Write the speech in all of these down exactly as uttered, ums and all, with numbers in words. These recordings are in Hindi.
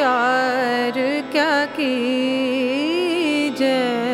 यार क्या कीजे,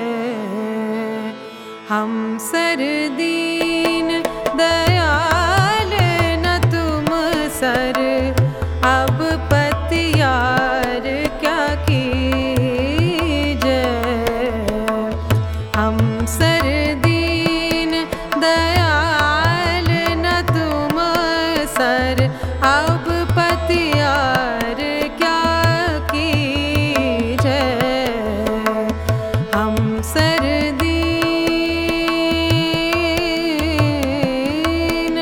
हम सरदीन दयाल न तुम सर, अब पतियार क्या कीजे, हम सरदीन दयाल न तुम सर, अब पतियार क्या कीजे, हम सरदीन।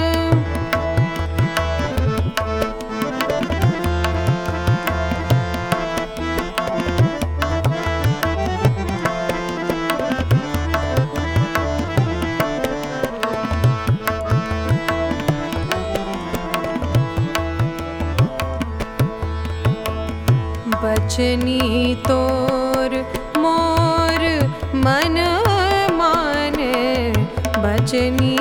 बचनी तोर मोर मन माने, बचनी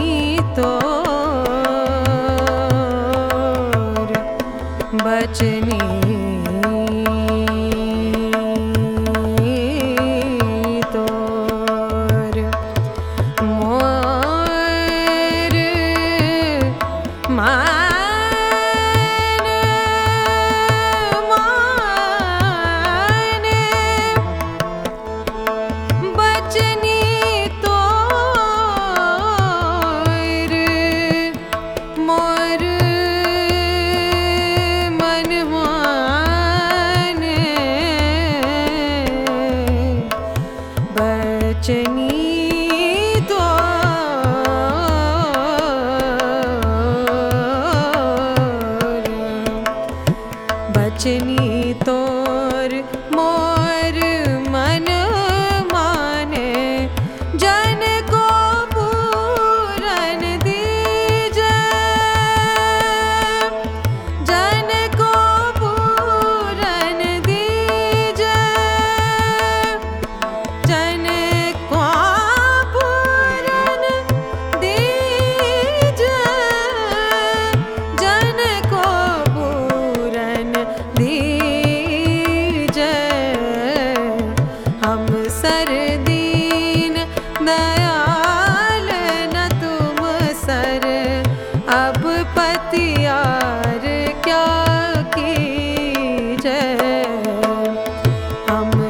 तोर बचनी तोर मोर मान बचनी तोर बचनी तोर मोर मन माने, जन को पूरन दीजे, जन को पूरन दीजे, जन सरदीन दयाल न तुम सर, अब पतियार क्या कीजे, हम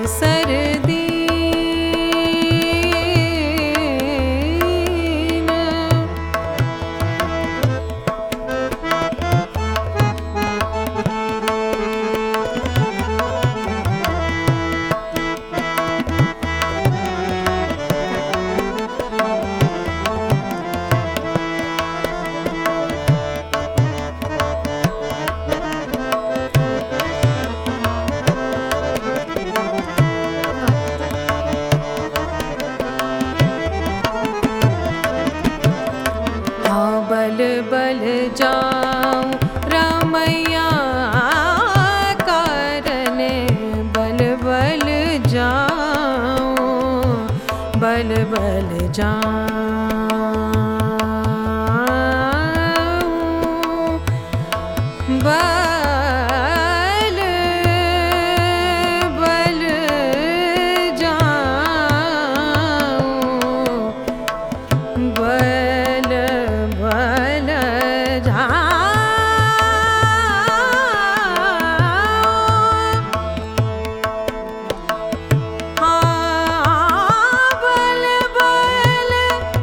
सरदीन। बल बल जाऊं रामैया कारने, बल बल जाऊं, बल बल जाऊं, बल बल जाऊं, बल बल जाऊं, हाँ बल बल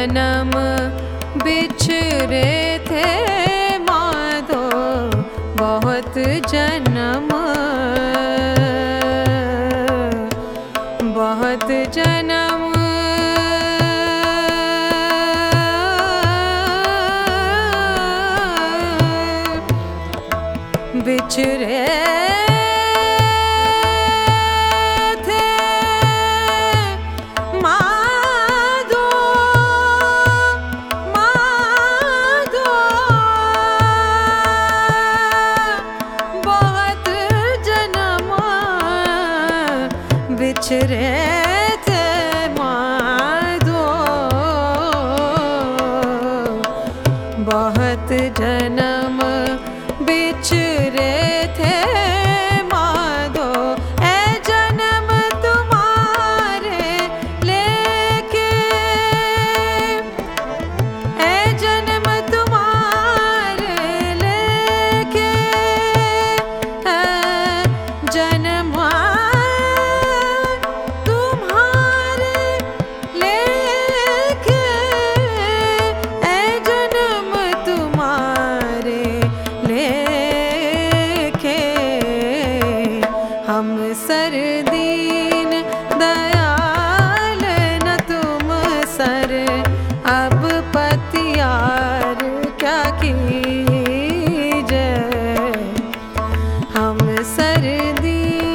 जन्म बिछड़े थे माधो बहुत जन्म, बहुत जन्म बिछड़े थे माधो, माधो बहुत जन्म बिछड़े थे माधो, बहुत जन्म बिछड़े थे माधो। ऐ जन्म तुम्हारे लेके, ऐ जन्म तुम्हारे लेके, ऐ जन्म तुम्हारे लेके, ऐ जन्म तुम्हारे लेके, हम सरदीन दयाल न तुम सर, अब पतियार क्या कीजे, हम सरदीन।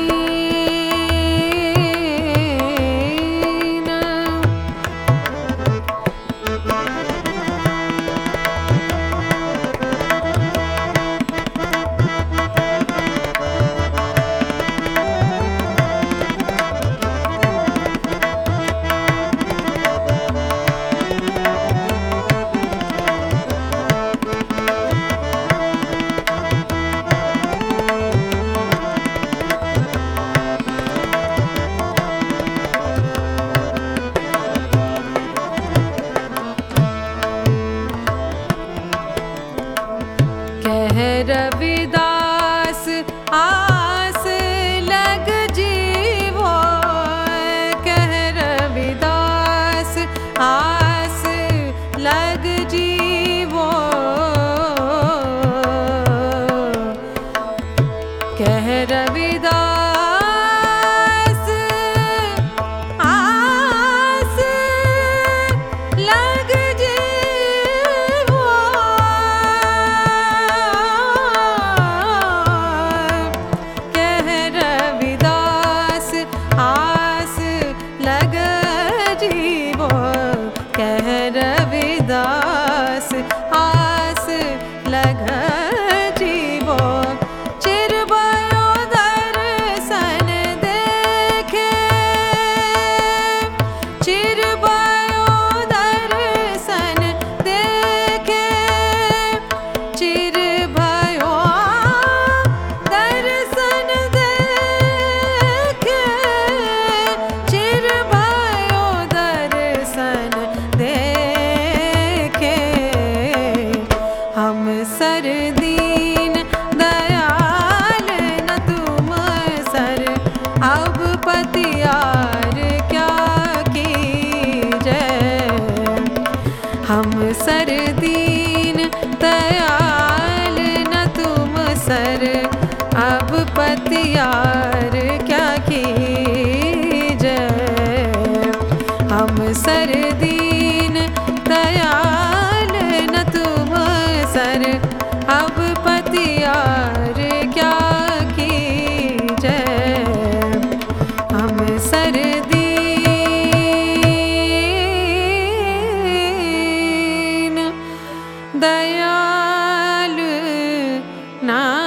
कह रविदास आस लग जीवो, कह रविदास आस लग जीवो, कह रविदास आस लग जीवो, कह रविदास आस लग जीवो, कह रविदास आस लग जीवो। चिर भयो दर्शन देखे, चिर भयो दर्शन देखे, चिर भयो दर्शन देखे, चिर भयो दर्शन देखे, हम सरदीन दयाल न तुम सर, अब पतियार क्या कीजे, हम सरदीन दयाल न तुम सर, अब पतियार क्या कीजे, हम सरदीन दयाल न तुम सर, अब पतियार क्या कीजे, हम सरदीन दयाल ना